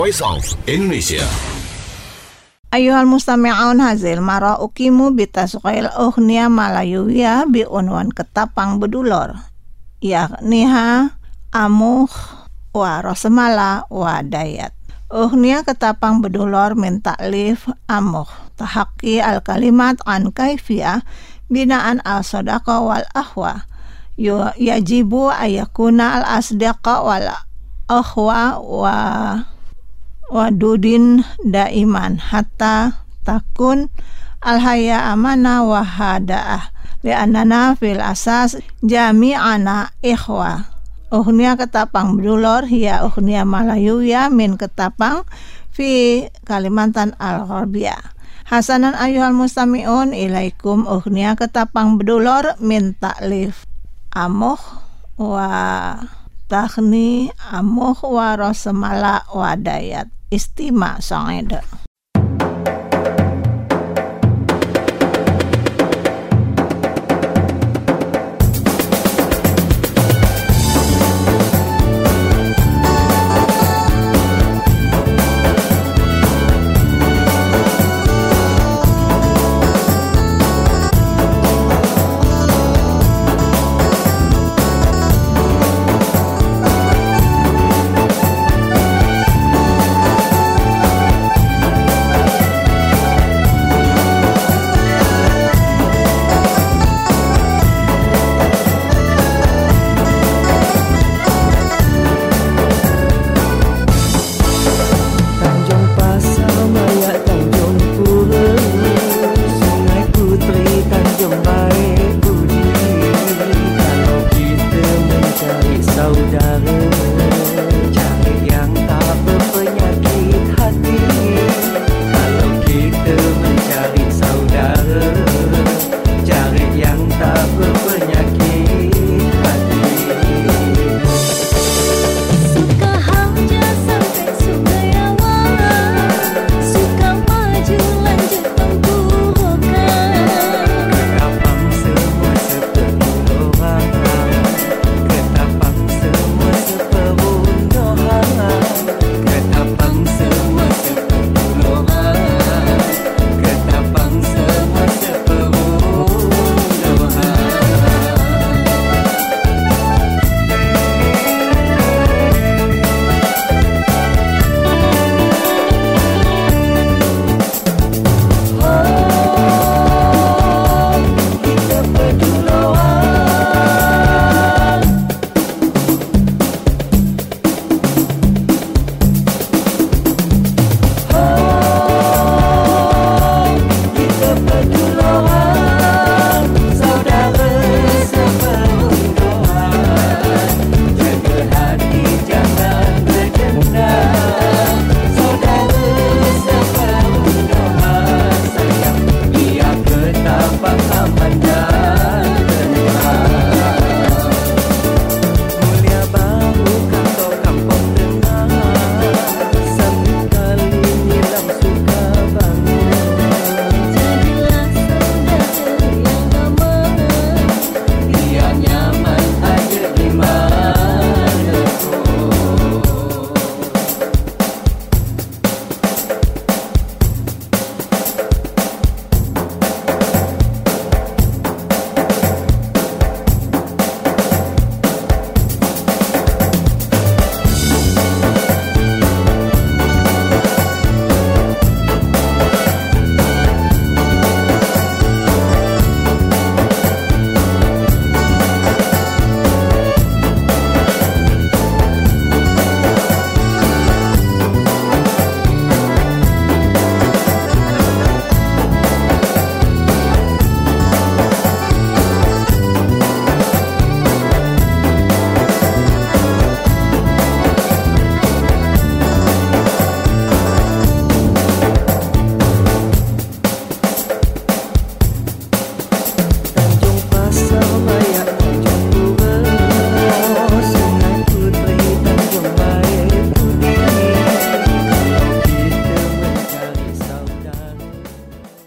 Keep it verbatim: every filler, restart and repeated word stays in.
Voice of Indonesia. Ayuhal mustami'un hazil mara ukimu bitasuqail ughniya malayuya bi unwan ketapang bedulor yakniha amuh wa rasamala wa dayat. Ughniya ketapang bedulor min ta'lif amuh tahaqi al kalimat an kaifiyah binaan al sadaqa wal ahwa yajibu ayakuna al asdaqa wal ahwa wa wadudin daiman hatta takun alhaya amana wa hadaah li'annana fil asas jami'ana ikhwa. Ughniya ketapang bedulor hiya ughniya malayuya min ketapang fi Kalimantan al-Gharbiyah. Hasanan ayuhal mustami'un ilaikum ughniya ketapang bedulor min ta'lif amuh wa takhni amuh wa rasamala wa dayat. Istima sangeda.